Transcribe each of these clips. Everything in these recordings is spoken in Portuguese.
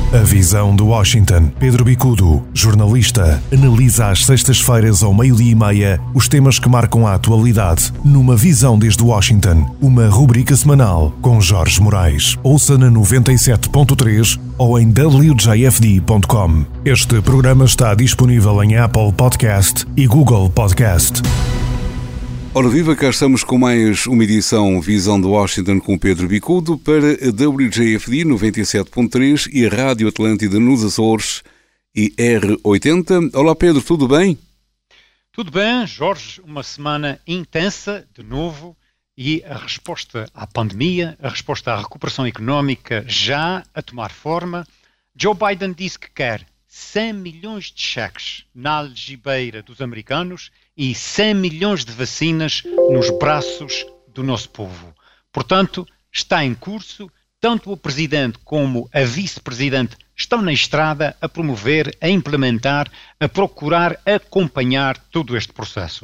A Visão de Washington. Pedro Bicudo, jornalista, analisa às sextas-feiras ao 12:30 os temas que marcam a atualidade numa Visão desde Washington, uma rubrica semanal com Jorge Moraes. Ouça na 97.3 ou em wjfd.com. Este programa está disponível em Apple Podcast e Google Podcast. Ora viva, cá estamos com mais uma edição Visão de Washington com Pedro Bicudo para a WJFD 97.3 e a Rádio Atlântida nos Açores e R80. Olá Pedro, tudo bem? Tudo bem, Jorge, uma semana intensa de novo e a resposta à pandemia, a resposta à recuperação económica já a tomar forma. Joe Biden disse que quer 100 milhões de cheques na algibeira dos americanos e 100 milhões de vacinas nos braços do nosso povo. Portanto, está em curso, tanto o Presidente como a Vice-Presidente estão na estrada a promover, a implementar, a procurar acompanhar todo este processo.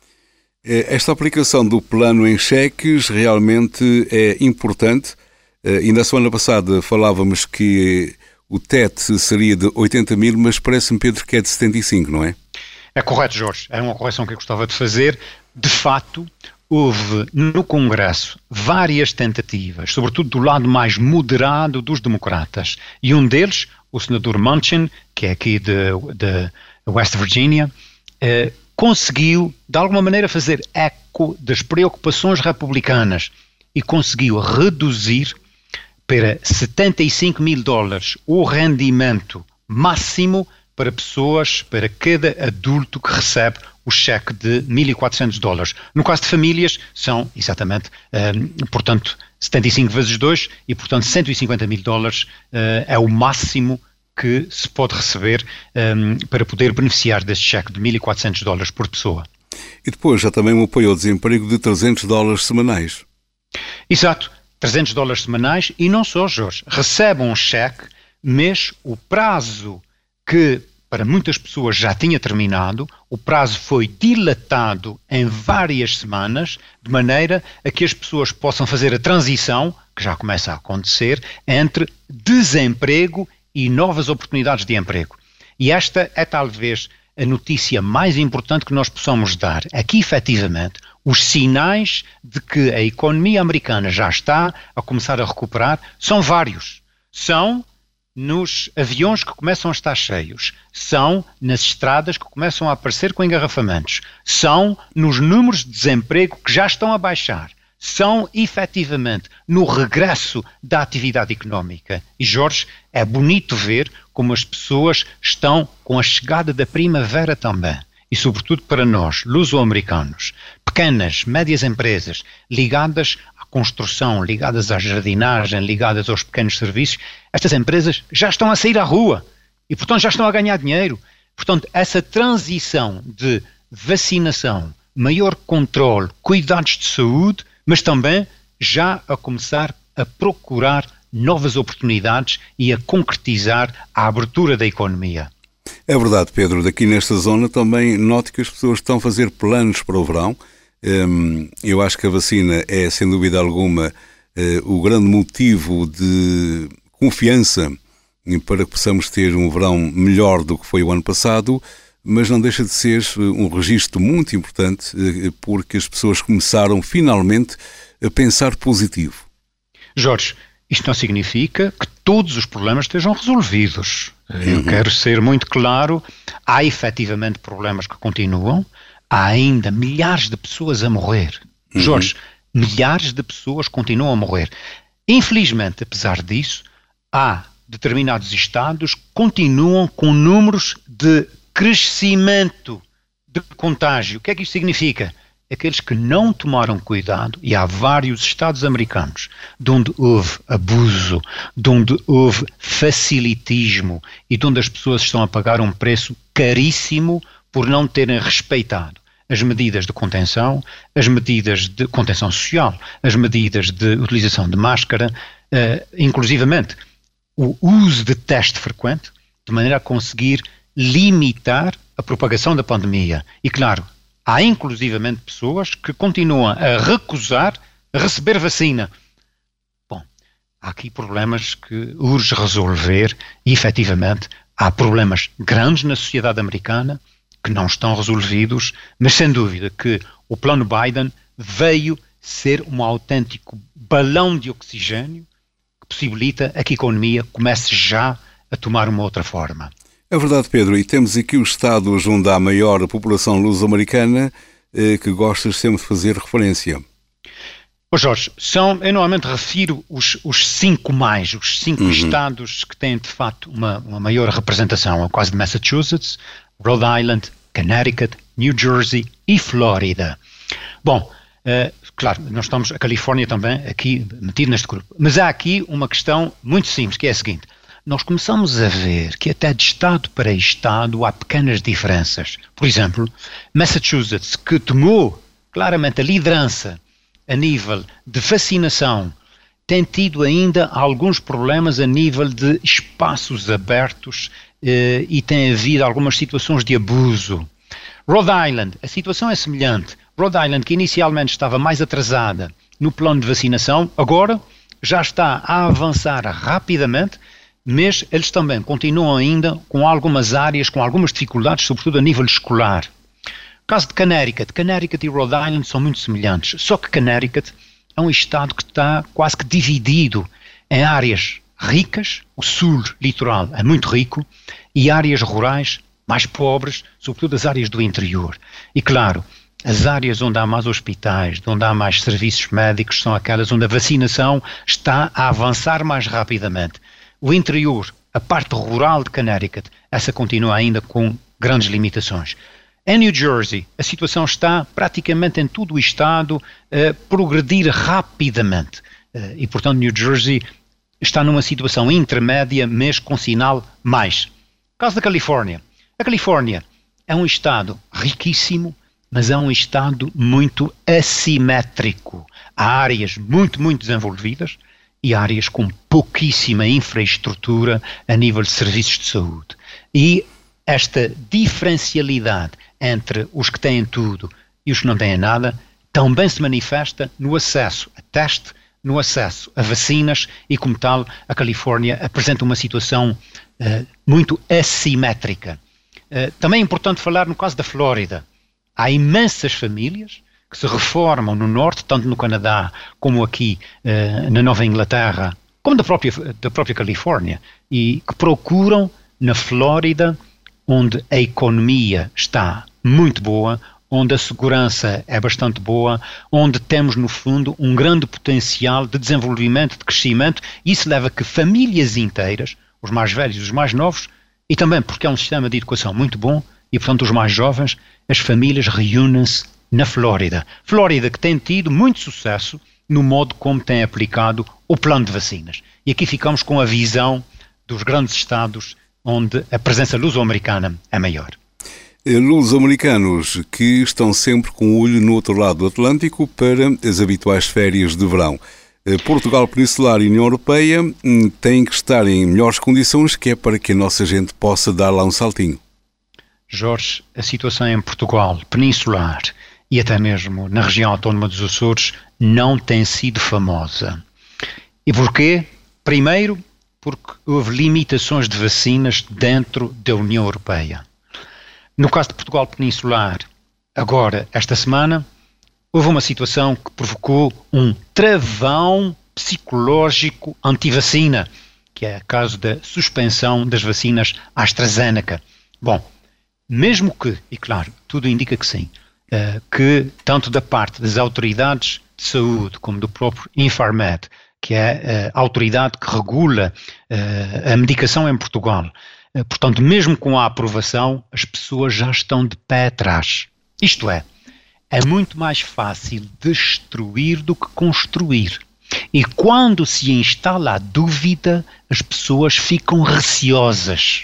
Esta aplicação do plano em cheques realmente é importante. E na semana passada falávamos que o teto seria de 80 mil, mas parece-me, Pedro, que é de 75, não é? É correto, Jorge. É uma correção que eu gostava de fazer. De facto, houve no Congresso várias tentativas, sobretudo do lado mais moderado dos democratas. E um deles, o senador Manchin, que é aqui de West Virginia, conseguiu, de alguma maneira, fazer eco das preocupações republicanas e conseguiu reduzir para 75 mil dólares o rendimento máximo para pessoas, para cada adulto que recebe o cheque de 1.400 dólares. No caso de famílias, são exatamente, portanto, 75 vezes 2 e, portanto, 150 mil dólares é o máximo que se pode receber para poder beneficiar deste cheque de 1.400 dólares por pessoa. E depois já também um apoio ao desemprego de 300 dólares semanais. Exato, 300 dólares semanais e não só, Jorge. Recebem um cheque, mas o prazo que para muitas pessoas já tinha terminado, o prazo foi dilatado em várias semanas, de maneira a que as pessoas possam fazer a transição, que já começa a acontecer, entre desemprego e novas oportunidades de emprego. E esta é talvez a notícia mais importante que nós possamos dar. Aqui, efetivamente, os sinais de que a economia americana já está a começar a recuperar são vários. São nos aviões que começam a estar cheios, são nas estradas que começam a aparecer com engarrafamentos, são nos números de desemprego que já estão a baixar, são efetivamente no regresso da atividade económica. E Jorge, é bonito ver como as pessoas estão com a chegada da primavera também. E sobretudo para nós, luso-americanos, pequenas, médias empresas ligadas à construção, ligadas à jardinagem, ligadas aos pequenos serviços, estas empresas já estão a sair à rua e, portanto, já estão a ganhar dinheiro. Portanto, essa transição de vacinação, maior controle, cuidados de saúde, mas também já a começar a procurar novas oportunidades e a concretizar a abertura da economia. É verdade, Pedro. Daqui nesta zona também noto que as pessoas estão a fazer planos para o verão. Eu acho que a vacina é, sem dúvida alguma, o grande motivo de confiança para que possamos ter um verão melhor do que foi o ano passado, mas não deixa de ser um registro muito importante porque as pessoas começaram finalmente a pensar positivo. Jorge, isto não significa que todos os problemas estejam resolvidos. Eu quero ser muito claro, há efetivamente problemas que continuam, há ainda milhares de pessoas a morrer. Jorge, milhares de pessoas continuam a morrer. Infelizmente, apesar disso, há determinados estados que continuam com números de crescimento de contágio. O que é que isto significa? Aqueles que não tomaram cuidado, e há vários estados americanos, de onde houve abuso, de onde houve facilitismo e de onde as pessoas estão a pagar um preço caríssimo por não terem respeitado as medidas de contenção, as medidas de contenção social, as medidas de utilização de máscara, inclusivamente o uso de teste frequente, de maneira a conseguir limitar a propagação da pandemia. E claro, há inclusivamente pessoas que continuam a recusar a receber vacina. Bom, há aqui problemas que urge resolver e, efetivamente, há problemas grandes na sociedade americana que não estão resolvidos, mas sem dúvida que o plano Biden veio ser um autêntico balão de oxigênio que possibilita a que a economia comece já a tomar uma outra forma. É verdade, Pedro, e temos aqui os estados onde há maior população luso-americana que gostas sempre de fazer referência. Jorge, eu normalmente refiro os cinco estados que têm de facto uma maior representação. É o caso de Massachusetts, Rhode Island, Connecticut, New Jersey e Flórida. Bom, claro, nós estamos, a Califórnia também aqui metido neste grupo, mas há aqui uma questão muito simples, que é a seguinte: nós começamos a ver que até de estado para estado há pequenas diferenças. Por exemplo, Massachusetts, que tomou claramente a liderança a nível de vacinação, tem tido ainda alguns problemas a nível de espaços abertos e tem havido algumas situações de abuso. Rhode Island, a situação é semelhante. Rhode Island, que inicialmente estava mais atrasada no plano de vacinação, agora já está a avançar rapidamente, mas eles também continuam ainda com algumas áreas, com algumas dificuldades, sobretudo a nível escolar. O caso de Connecticut e Rhode Island são muito semelhantes, só que Connecticut é um estado que está quase que dividido em áreas ricas, o sul litoral é muito rico, e áreas rurais mais pobres, sobretudo as áreas do interior. E claro, as áreas onde há mais hospitais, onde há mais serviços médicos, são aquelas onde a vacinação está a avançar mais rapidamente. O interior, a parte rural de Connecticut, essa continua ainda com grandes limitações. Em New Jersey, a situação está praticamente em todo o estado a progredir rapidamente. E, portanto, New Jersey está numa situação intermédia, mas com sinal mais. O caso da Califórnia. A Califórnia é um estado riquíssimo, mas é um estado muito assimétrico. Há áreas muito, muito desenvolvidas e áreas com pouquíssima infraestrutura a nível de serviços de saúde. E esta diferencialidade entre os que têm tudo e os que não têm nada também se manifesta no acesso a teste, no acesso a vacinas e, como tal, a Califórnia apresenta uma situação muito assimétrica. Também é importante falar no caso da Flórida. Há imensas famílias que se reformam no norte, tanto no Canadá como aqui na Nova Inglaterra, como da própria Califórnia, e que procuram na Flórida, onde a economia está muito boa, onde a segurança é bastante boa, onde temos, no fundo, um grande potencial de desenvolvimento, de crescimento, e isso leva a que famílias inteiras, os mais velhos e os mais novos, e também porque é um sistema de educação muito bom, e portanto os mais jovens, as famílias reúnem-se na Flórida. Flórida que tem tido muito sucesso no modo como tem aplicado o plano de vacinas. E aqui ficamos com a visão dos grandes estados onde a presença luso-americana é maior. Luso-americanos que estão sempre com o olho no outro lado do Atlântico para as habituais férias de verão. Portugal Peninsular e União Europeia têm que estar em melhores condições, que é para que a nossa gente possa dar lá um saltinho. Jorge, a situação em Portugal Peninsular e até mesmo na região autónoma dos Açores não tem sido famosa. E porquê? Primeiro, porque houve limitações de vacinas dentro da União Europeia. No caso de Portugal Peninsular, agora, esta semana, houve uma situação que provocou um travão psicológico anti-vacina, que é o caso da suspensão das vacinas AstraZeneca. Bom, mesmo que, e claro, tudo indica que sim, que tanto da parte das autoridades de saúde como do próprio Infarmed, que é a autoridade que regula a medicação em Portugal, portanto, mesmo com a aprovação, as pessoas já estão de pé atrás. Isto é muito mais fácil destruir do que construir. E quando se instala a dúvida, as pessoas ficam receosas.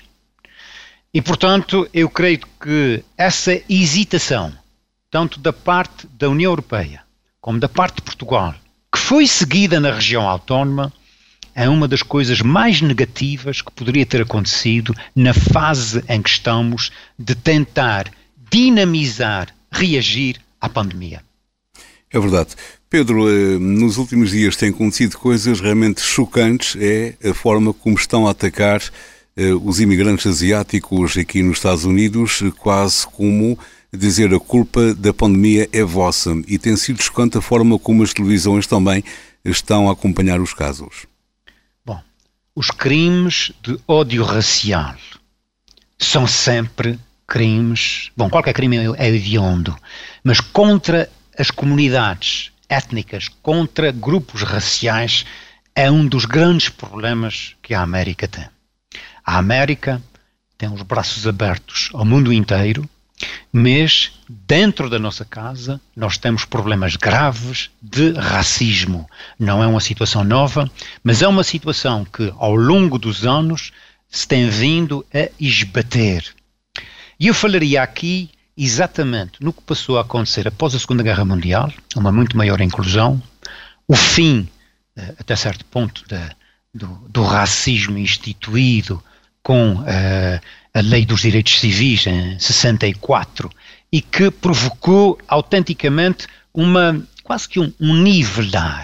E, portanto, eu creio que essa hesitação, tanto da parte da União Europeia como da parte de Portugal, que foi seguida na região autónoma, é uma das coisas mais negativas que poderia ter acontecido na fase em que estamos de tentar dinamizar, reagir à pandemia. É verdade. Pedro, nos últimos dias têm acontecido coisas realmente chocantes, é a forma como estão a atacar os imigrantes asiáticos aqui nos Estados Unidos, quase como dizer a culpa da pandemia é vossa. E tem sido chocante a forma como as televisões também estão a acompanhar os casos. Bom, os crimes de ódio racial são sempre crimes... Bom, qualquer crime é hediondo, mas contra as comunidades étnicas, contra grupos raciais, é um dos grandes problemas que a América tem. A América tem os braços abertos ao mundo inteiro, mas dentro da nossa casa nós temos problemas graves de racismo. Não é uma situação nova, mas é uma situação que ao longo dos anos se tem vindo a esbater. E eu falaria aqui exatamente no que passou a acontecer após a Segunda Guerra Mundial, uma muito maior inclusão, o fim, até certo ponto, do racismo instituído com a Lei dos Direitos Civis em 64 e que provocou autenticamente quase que um nivelar,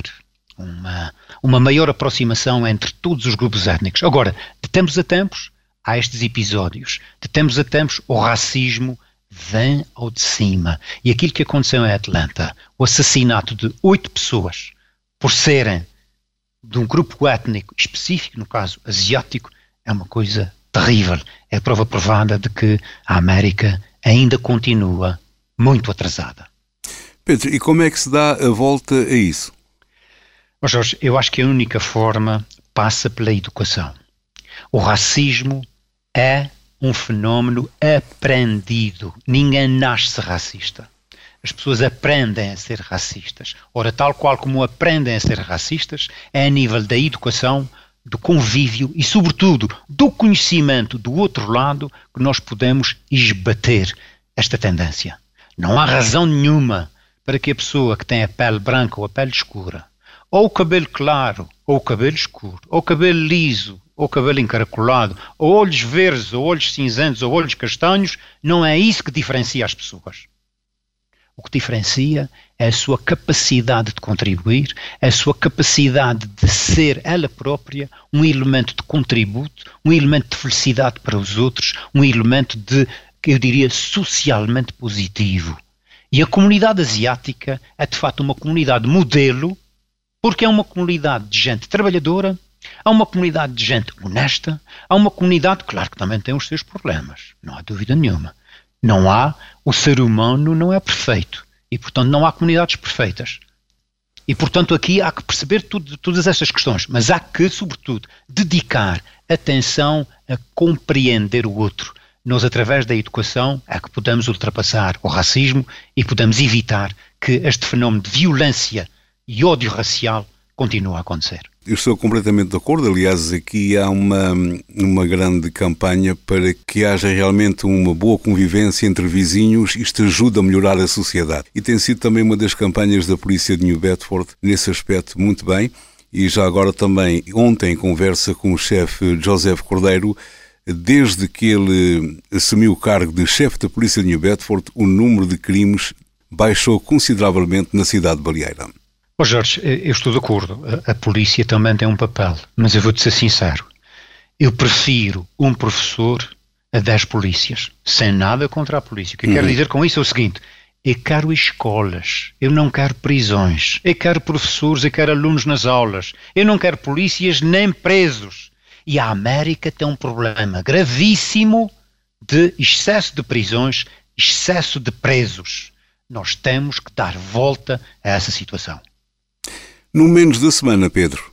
uma maior aproximação entre todos os grupos étnicos. Agora, de tempos a tempos, há estes episódios, de tempos a tempos o racismo vem ao de cima. E aquilo que aconteceu em Atlanta, o assassinato de 8 pessoas por serem de um grupo étnico específico, no caso asiático, é uma coisa terrível. É a prova provada de que a América ainda continua muito atrasada. Pedro, e como é que se dá a volta a isso? Mas, Jorge, eu acho que a única forma passa pela educação. O racismo é um fenómeno aprendido. Ninguém nasce racista. As pessoas aprendem a ser racistas. Ora, tal qual como aprendem a ser racistas, é a nível da educação, do convívio e, sobretudo, do conhecimento do outro lado que nós podemos esbater esta tendência. Não há razão nenhuma para que a pessoa que tem a pele branca ou a pele escura, ou o cabelo claro, ou o cabelo escuro, ou o cabelo liso, ou o cabelo encaracolado, ou olhos verdes, ou olhos cinzentos, ou olhos castanhos, não é isso que diferencia as pessoas. O que diferencia é a sua capacidade de contribuir, a sua capacidade de ser ela própria um elemento de contributo, um elemento de felicidade para os outros, um elemento de, que eu diria, socialmente positivo. E a comunidade asiática é de facto uma comunidade modelo, porque é uma comunidade de gente trabalhadora, há uma comunidade de gente honesta, há uma comunidade, claro que também tem os seus problemas, não há dúvida nenhuma. O ser humano não é perfeito e, portanto, não há comunidades perfeitas. E, portanto, aqui há que perceber todas estas questões, mas há que, sobretudo, dedicar atenção a compreender o outro. Nós, através da educação, é que podemos ultrapassar o racismo e podemos evitar que este fenómeno de violência e ódio racial continue a acontecer. Eu estou completamente de acordo. Aliás, aqui há uma grande campanha para que haja realmente uma boa convivência entre vizinhos. Isto ajuda a melhorar a sociedade. E tem sido também uma das campanhas da polícia de New Bedford, nesse aspecto, muito bem. E já agora também, ontem, em conversa com o chefe Joseph Cordeiro, desde que ele assumiu o cargo de chefe da polícia de New Bedford, o número de crimes baixou consideravelmente na cidade de Baleeira. Jorge, eu estou de acordo, a polícia também tem um papel, mas eu vou-te ser sincero, eu prefiro um professor a 10 polícias, sem nada contra a polícia. O que eu quero dizer com isso é o seguinte: eu quero escolas, eu não quero prisões, eu quero professores, eu quero alunos nas aulas, eu não quero polícias nem presos. E a América tem um problema gravíssimo de excesso de prisões, excesso de presos. Nós temos que dar volta a essa situação. No menos da semana, Pedro.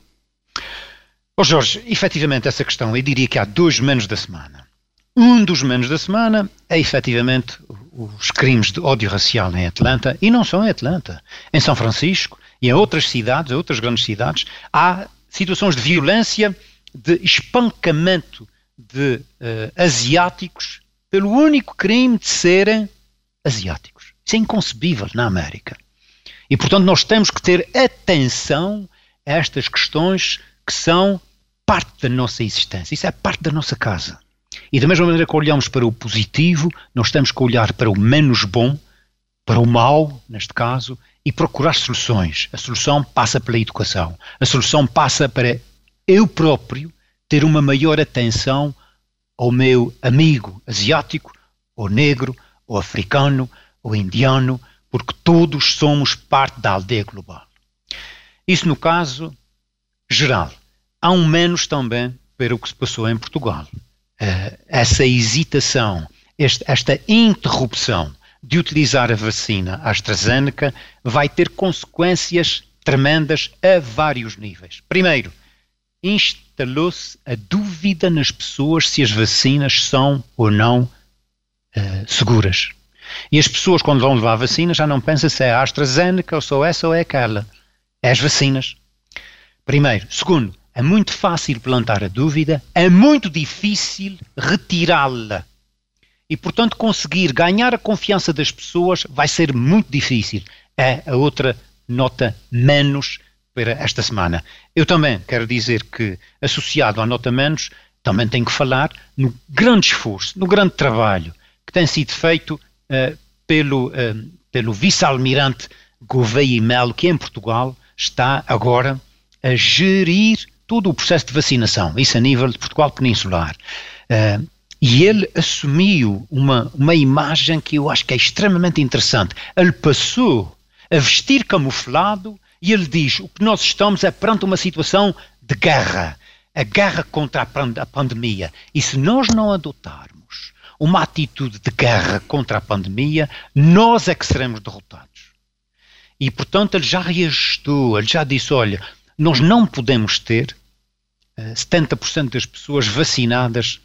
Jorge, efetivamente essa questão, eu diria que há 2 menos da semana. Um dos menos da semana é efetivamente os crimes de ódio racial em Atlanta, e não só em Atlanta, em São Francisco e em outras cidades, outras grandes cidades, há situações de violência, de espancamento de asiáticos pelo único crime de serem asiáticos. Isso é inconcebível na América. E, portanto, nós temos que ter atenção a estas questões que são parte da nossa existência. Isso é parte da nossa casa. E da mesma maneira que olhamos para o positivo, nós temos que olhar para o menos bom, para o mau, neste caso, e procurar soluções. A solução passa pela educação. A solução passa para eu próprio ter uma maior atenção ao meu amigo asiático, ou negro, ou africano, ou indiano, porque todos somos parte da aldeia global. Isso no caso geral. Há um menos também para o que se passou em Portugal. Essa hesitação, esta interrupção de utilizar a vacina AstraZeneca vai ter consequências tremendas a vários níveis. Primeiro, instalou-se a dúvida nas pessoas se as vacinas são ou não seguras. E as pessoas, quando vão levar a vacina, já não pensam se é a AstraZeneca ou só essa ou é aquela. É as vacinas. Primeiro. Segundo, é muito fácil plantar a dúvida, é muito difícil retirá-la. E, portanto, conseguir ganhar a confiança das pessoas vai ser muito difícil. É a outra nota menos para esta semana. Eu também quero dizer que, associado à nota menos, também tenho que falar no grande esforço, no grande trabalho que tem sido feito pelo vice-almirante Gouveia e Melo, que em Portugal está agora a gerir todo o processo de vacinação, isso a nível de Portugal peninsular. E ele assumiu uma imagem que eu acho que é extremamente interessante. Ele passou a vestir camuflado e ele diz, o que nós estamos é perante uma situação de guerra, a guerra contra a pandemia. E se nós não adotarmos uma atitude de guerra contra a pandemia, nós é que seremos derrotados. E, portanto, ele já reajustou, ele já disse, olha, nós não podemos ter 70% das pessoas vacinadas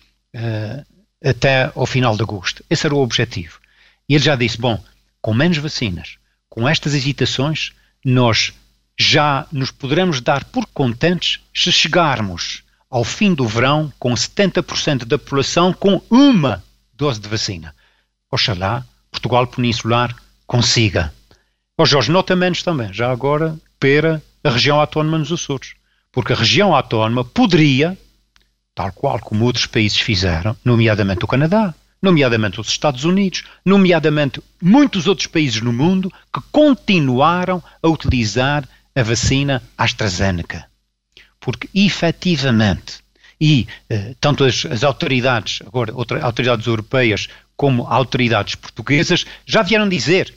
até ao final de agosto. Esse era o objetivo. E ele já disse, bom, com menos vacinas, com estas hesitações, nós já nos poderemos dar por contentes se chegarmos ao fim do verão com 70% da população com uma dose de vacina. Oxalá Portugal peninsular consiga. Jorge, nota menos também, já agora, para a região autónoma nos Açores. Porque a região autónoma poderia, tal qual como outros países fizeram, nomeadamente o Canadá, nomeadamente os Estados Unidos, nomeadamente muitos outros países no mundo, que continuaram a utilizar a vacina AstraZeneca. Porque, efetivamente, tanto as autoridades, agora autoridades europeias, como autoridades portuguesas, já vieram dizer,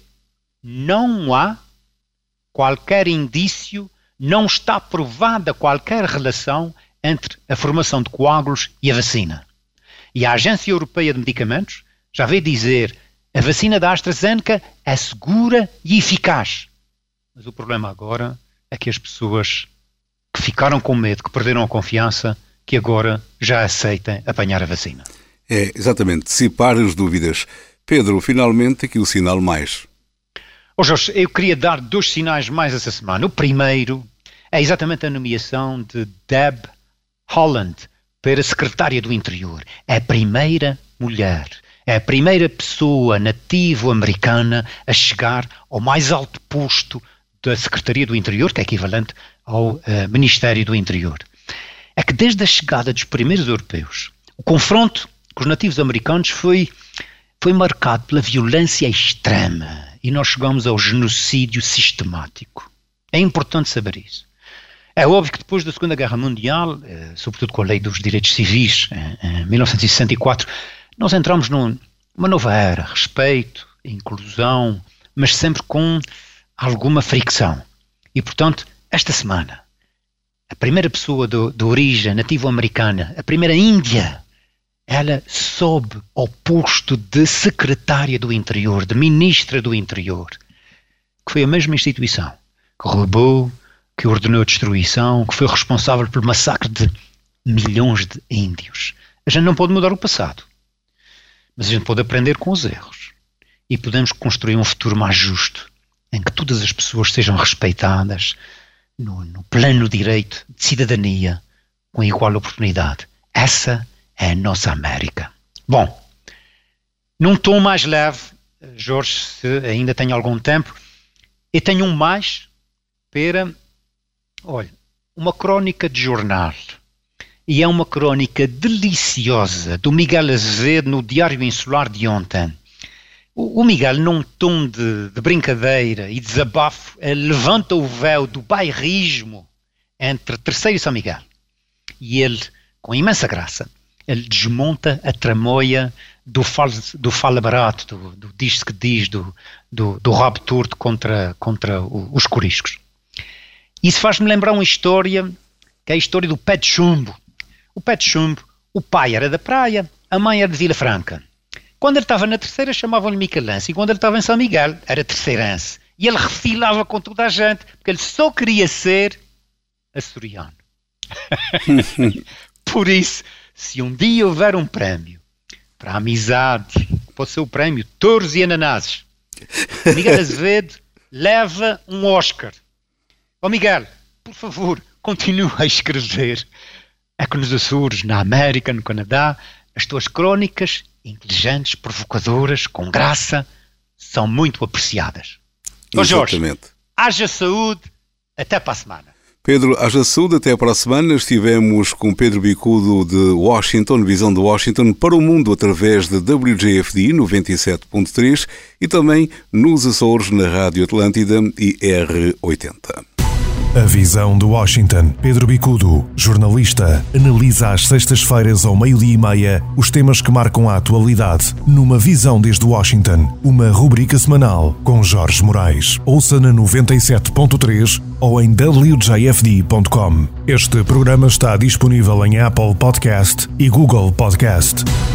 não há qualquer indício, não está provada qualquer relação entre a formação de coágulos e a vacina. E a Agência Europeia de Medicamentos já veio dizer a vacina da AstraZeneca é segura e eficaz. Mas o problema agora é que as pessoas que ficaram com medo, que perderam a confiança, que agora já aceitem apanhar a vacina. É, exatamente, dissipar as dúvidas. Pedro, finalmente aqui o sinal mais. Jorge, eu queria dar 2 sinais mais essa semana. O primeiro é exatamente a nomeação de Deb Haaland para secretária do Interior. É a primeira mulher, é a primeira pessoa nativo-americana a chegar ao mais alto posto da Secretaria do Interior, que é equivalente ao Ministério do Interior. É que desde a chegada dos primeiros europeus, o confronto com os nativos americanos foi marcado pela violência extrema e nós chegamos ao genocídio sistemático. É importante saber isso. É óbvio que depois da Segunda Guerra Mundial, sobretudo com a Lei dos Direitos Civis, em 1964, nós entramos numa nova era, respeito, inclusão, mas sempre com alguma fricção. E, portanto, esta semana, a primeira pessoa de origem nativo-americana, a primeira índia, ela sobe ao posto de secretária do Interior, de ministra do Interior, que foi a mesma instituição que roubou, que ordenou a destruição, que foi responsável pelo massacre de milhões de índios. A gente não pode mudar o passado, mas a gente pode aprender com os erros e podemos construir um futuro mais justo, em que todas as pessoas sejam respeitadas no pleno direito de cidadania, com igual oportunidade. Essa é a nossa América. Bom, num tom mais leve, Jorge, se ainda tenho algum tempo, eu tenho um mais para, olha, uma crónica de jornal. E é uma crónica deliciosa do Miguel Azevedo no Diário Insular de ontem, O Miguel, num tom de brincadeira e desabafo, levanta o véu do bairrismo entre Terceiro e São Miguel. E ele, com imensa graça, ele desmonta a tramóia do fala barato, do diz-se que diz, do rabo torto contra os coriscos. Isso faz-me lembrar uma história, que é a história do pé de chumbo. O pé de chumbo, o pai era da praia, a mãe era de Vila Franca. Quando ele estava na Terceira, chamavam-lhe Micalense, e quando ele estava em São Miguel, era terceirense. E ele refilava com toda a gente, porque ele só queria ser açoriano. Por isso, se um dia houver um prémio para a amizade, pode ser o prémio Touros e Ananases, Miguel Azevedo leva um Oscar. Miguel, por favor, continua a escrever. É que nos Açores, na América, no Canadá, as tuas crónicas, inteligentes, provocadoras, com graça, são muito apreciadas. Jorge, haja saúde, até para a semana. Pedro, haja saúde, até para a semana. Estivemos com Pedro Bicudo de Washington, Visão de Washington, para o mundo através de WJFD 97.3 e também nos Açores na Rádio Atlântida e R80. A Visão de Washington. Pedro Bicudo, jornalista, analisa às sextas-feiras ao 12:30 os temas que marcam a atualidade numa Visão desde Washington, uma rubrica semanal com Jorge Moraes. Ouça na 97.3 ou em wjfd.com. Este programa está disponível em Apple Podcast e Google Podcast.